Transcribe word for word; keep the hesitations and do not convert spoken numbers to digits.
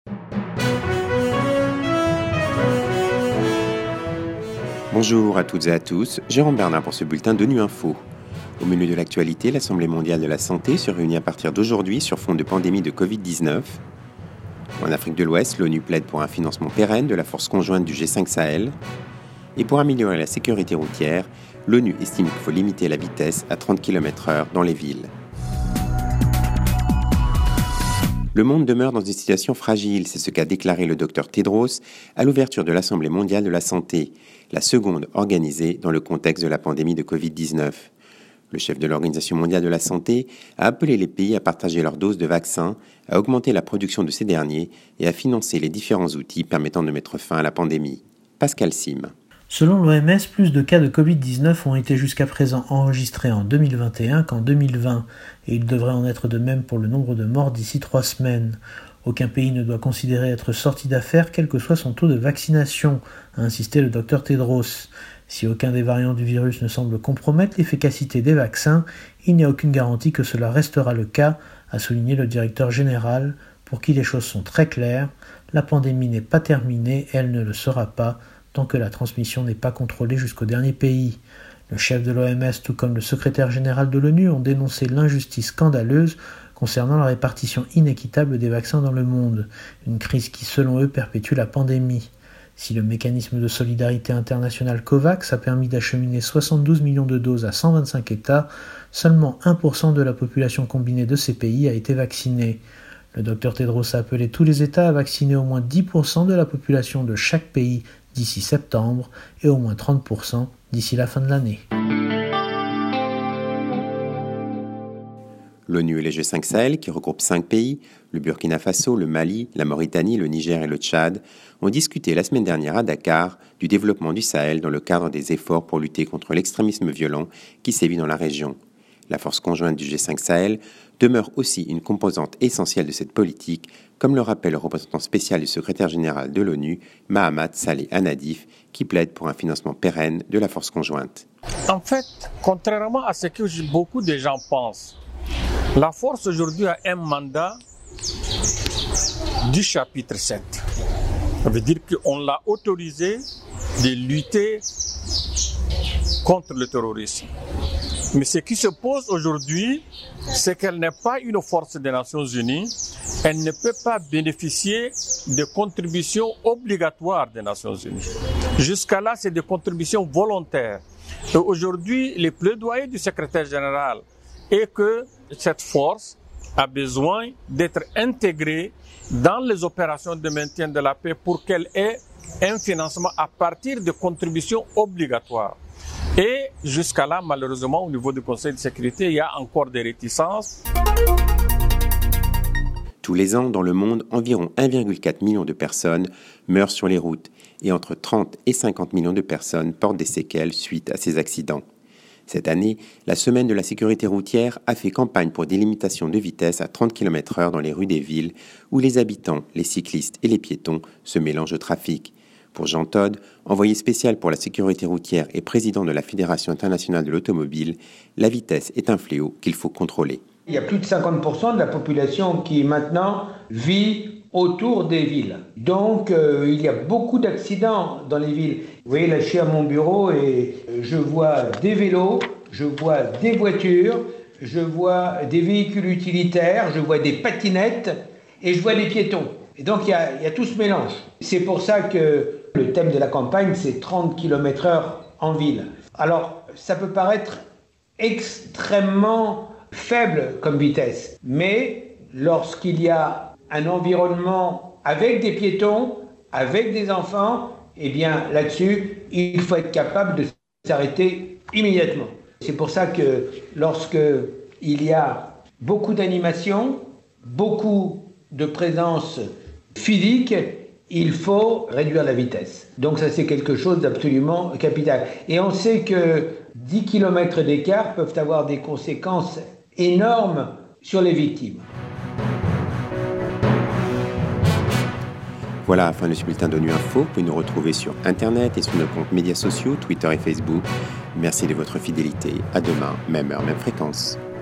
Bonjour à toutes et à tous, Jérôme Bernard pour ce bulletin d'ONU Info. Au menu de l'actualité, l'Assemblée mondiale de la santé se réunit à partir d'aujourd'hui sur fond de pandémie de covid dix-neuf. En Afrique de l'Ouest, l'ONU plaide pour un financement pérenne de la force conjointe du G cinq Sahel. Et pour améliorer la sécurité routière, l'ONU estime qu'il faut limiter la vitesse à trente kilomètres heure dans les villes. Le monde demeure dans une situation fragile, c'est ce qu'a déclaré le docteur Tedros à l'ouverture de l'Assemblée mondiale de la santé, la seconde organisée dans le contexte de la pandémie de covid dix-neuf. Le chef de l'Organisation mondiale de la santé a appelé les pays à partager leurs doses de vaccins, à augmenter la production de ces derniers et à financer les différents outils permettant de mettre fin à la pandémie. Pascal Sim. Selon l'O M S, plus de cas de covid dix-neuf ont été jusqu'à présent enregistrés en deux mille vingt et un qu'en deux mille vingt, et il devrait en être de même pour le nombre de morts d'ici trois semaines. Aucun pays ne doit considérer être sorti d'affaire, quel que soit son taux de vaccination, a insisté le docteur Tedros. Si aucun des variants du virus ne semble compromettre l'efficacité des vaccins, il n'y a aucune garantie que cela restera le cas, a souligné le directeur général, pour qui les choses sont très claires. La pandémie n'est pas terminée et elle ne le sera pas, tant que la transmission n'est pas contrôlée jusqu'au dernier pays. Le chef de l'O M S, tout comme le secrétaire général de l'ONU, ont dénoncé l'injustice scandaleuse concernant la répartition inéquitable des vaccins dans le monde, une crise qui, selon eux, perpétue la pandémie. Si le mécanisme de solidarité internationale COVAX a permis d'acheminer soixante-douze millions de doses à cent vingt-cinq États, seulement un pour cent de la population combinée de ces pays a été vaccinée. Le docteur Tedros a appelé tous les États à vacciner au moins dix pour cent de la population de chaque pays d'ici septembre et au moins trente pour cent d'ici la fin de l'année. L'ONU et les G cinq Sahel, qui regroupent cinq pays, le Burkina Faso, le Mali, la Mauritanie, le Niger et le Tchad, ont discuté la semaine dernière à Dakar du développement du Sahel dans le cadre des efforts pour lutter contre l'extrémisme violent qui sévit dans la région. La force conjointe du G cinq Sahel demeure aussi une composante essentielle de cette politique, comme le rappelle le représentant spécial du secrétaire général de l'ONU, Mahamat Saleh Al-Nadif, qui plaide pour un financement pérenne de la force conjointe. En fait, contrairement à ce que beaucoup de gens pensent, la force aujourd'hui a un mandat du chapitre sept. Ça veut dire qu'on l'a autorisé de lutter contre le terrorisme. Mais ce qui se pose aujourd'hui, c'est qu'elle n'est pas une force des Nations Unies. Elle ne peut pas bénéficier de contributions obligatoires des Nations Unies. Jusqu'à là, c'est des contributions volontaires. Et aujourd'hui, le plaidoyer du secrétaire général est que cette force a besoin d'être intégrée dans les opérations de maintien de la paix pour qu'elle ait un financement à partir de contributions obligatoires. Et jusqu'à là, malheureusement, au niveau du Conseil de sécurité, il y a encore des réticences. Tous les ans, dans le monde, environ un virgule quatre million de personnes meurent sur les routes et entre trente et cinquante millions de personnes portent des séquelles suite à ces accidents. Cette année, la Semaine de la sécurité routière a fait campagne pour des limitations de vitesse à trente kilomètres heure dans les rues des villes où les habitants, les cyclistes et les piétons se mélangent au trafic. Pour Jean Todt, envoyé spécial pour la sécurité routière et président de la Fédération internationale de l'automobile, la vitesse est un fléau qu'il faut contrôler. Il y a plus de cinquante pour cent de la population qui maintenant vit autour des villes. Donc euh, il y a beaucoup d'accidents dans les villes. Vous voyez, là je suis à mon bureau et je vois des vélos, je vois des voitures, je vois des véhicules utilitaires, je vois des patinettes et je vois des piétons. Et donc il y a, il y a tout ce mélange. C'est pour ça que le thème de la campagne, c'est trente kilomètres heure en ville. Alors ça peut paraître extrêmement faible comme vitesse, mais lorsqu'il y a un environnement avec des piétons, avec des enfants, eh bien là-dessus, il faut être capable de s'arrêter immédiatement. C'est pour ça que lorsque il y a beaucoup d'animation, beaucoup de présence physique, il faut réduire la vitesse. Donc ça, c'est quelque chose d'absolument capital. Et on sait que dix kilomètres d'écart peuvent avoir des conséquences énormes sur les victimes. Voilà, fin de ce bulletin d'ONU Info. Vous pouvez nous retrouver sur Internet et sur nos comptes médias sociaux, Twitter et Facebook. Merci de votre fidélité. À demain, même heure, même fréquence.